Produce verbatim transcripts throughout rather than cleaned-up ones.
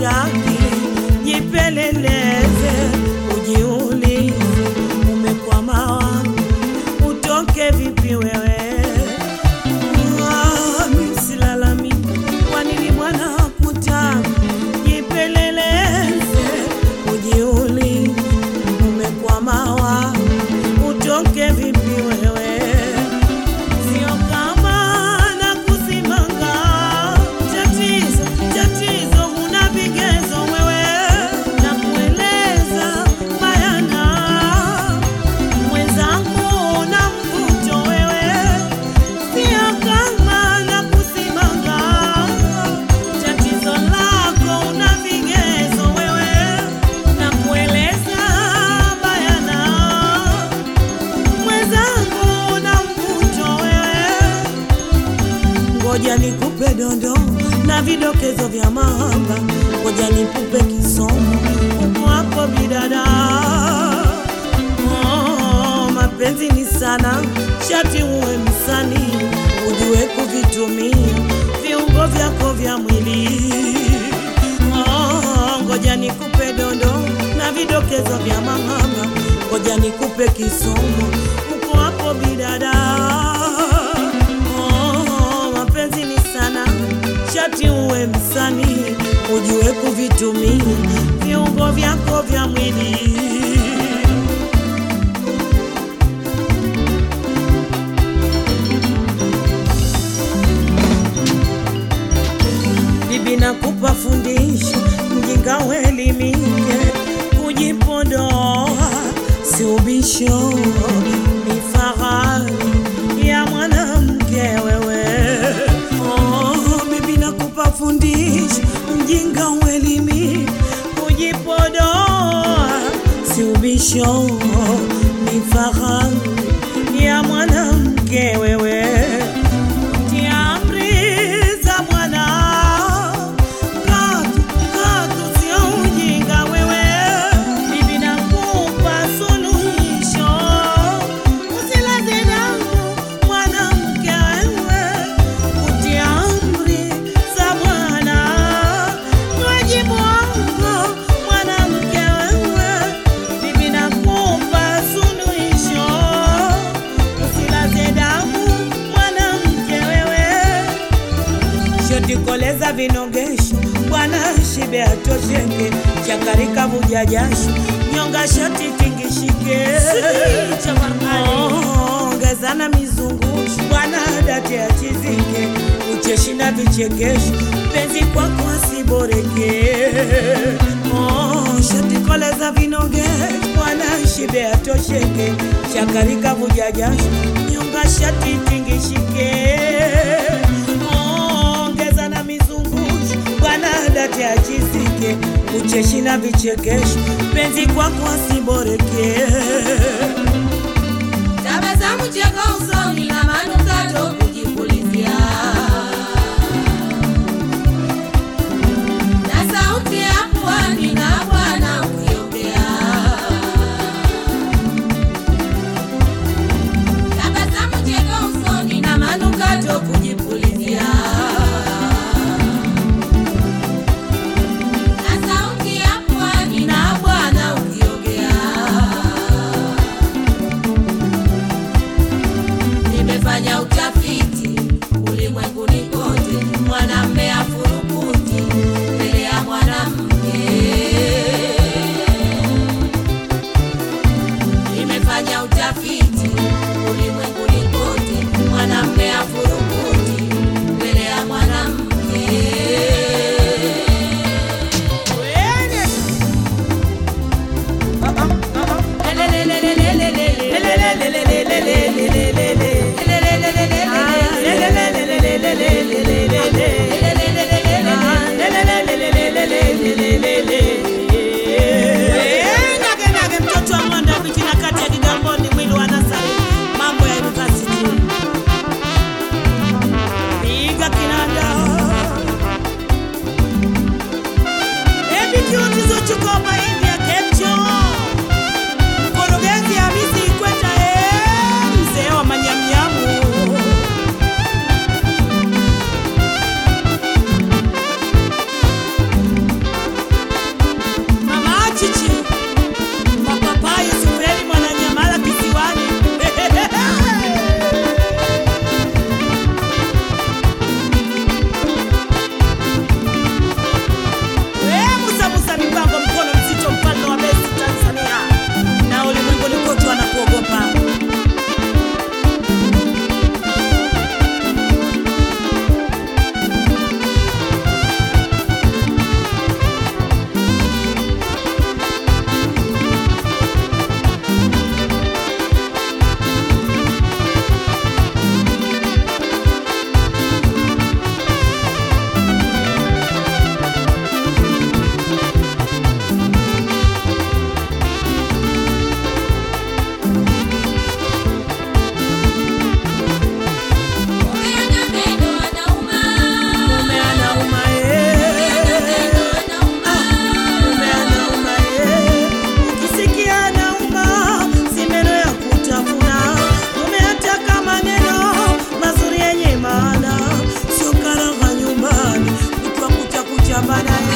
hutaki, jipeleleze, ujiulize umekwama wapi, utoke vipi wewe. Mimi silalami, kwa nini Bwana hakutaka, jipeleleze, ujiulize umekwama wapi, utoke vipi wewe. Sio kama na kusimanga, tatizo, tatizo huna vigezo wewe, na kueleza bayana, mwenzangu na mvuto wewe. Sio kama na kusimanga, tatizo lako una vigezo wewe, na kueleza bayana, mwenzangu na mvuto wewe. Ngoja nikupe dondo na vidokezo vya mahaba, ngoja nikupe kisomo uko hapo bidada. Oh, mapenzi ni sana, shati uwe msanii, ujue kuvitumia viungo vyako vya mwili. Oh, ngoja nikupe dondo na vidokezo vya mahaba, ngoja nikupe kisomo uko hapo bidada. Oh, mapenzi ni sana, shati uwe msanii, ujue kuvitumia viungo vyako vya mwili. Bibi nakupa fundisho, mjinga uelimike, kujipodoa si ubisho, ni fahari ya mwanamke wewe. Oh, bibi nakupa fundisho, mjinga uelimike, kujipodoa si ubisho, ni fahari ya mwanamke wewe. Tia amri za Bwana, katu, katu sio ujinga wewe. Bibi nakupa suluhisho, usilaze damu mwanamke wewe. Kutia amri za Bwana, wajibu wako mwanamke wewe. Bibi nakupa suluhisho, usilaze damu mwanamke wewe. Shoti koleza vinogesho, Bwana shibe atosheke, chakarika vuja jasho, nyonga shoti tingishike. Oh, ongezana mizungusho, Bwana date achizike, ucheshi na vichekesho, penzi kwako asiboreke. Oh, shoti koleza vinogesho, Bwana shibe atosheke, chakarika vuja jasho, nyonga shoti tingishike. Ongeza na mizungusho, Bwana date achizike, ucheshi na vichekesho, penzi kwako asiboreke. Tabasamu cheko usoni na manukato kujipulizia, na sauti ya pwani na Bwana ukiongea. Tabasamu cheko usoni na manukato kujipulizia, na sauti ya pwani na Bwana ukiongea. Nimefanya utafiti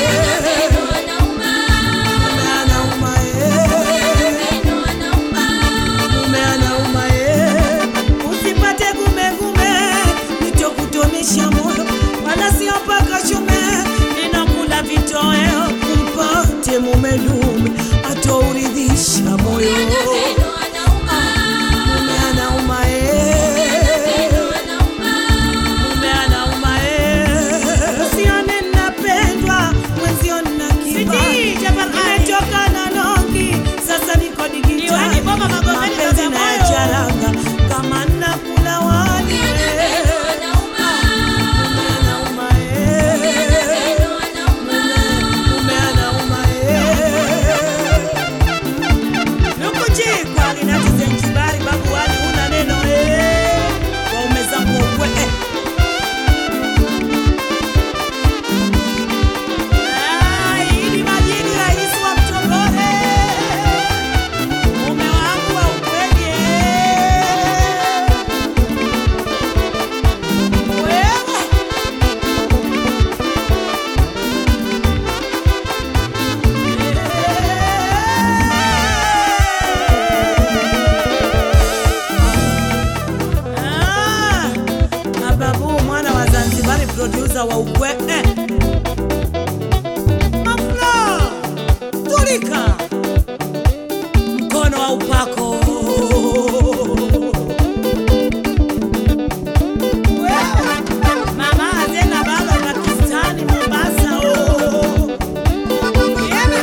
Mume dume atauridhisha moyo. Mume anauma eh, mume anauma eh. Usione napendwa mwenzio na kibali, nimetoka na nongi sasa niko digitali, mapenzi na ya charanga kama nakula wali. Producer wa ukwe eh. Mafla tulika mkono wa upako mama azena baba Pakistani Mombasa oh. Yeah.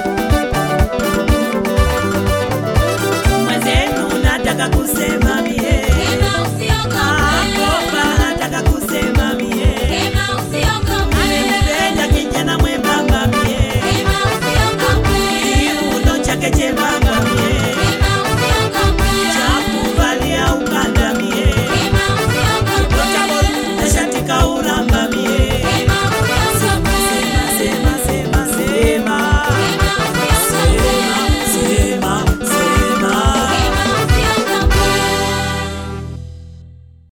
Kusema mie